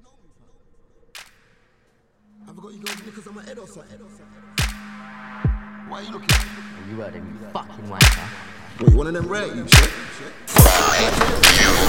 Have I got you going because I'm a head or something? Why are you looking? You heard him, you fucking wanker. What, you one of them rare, you shit?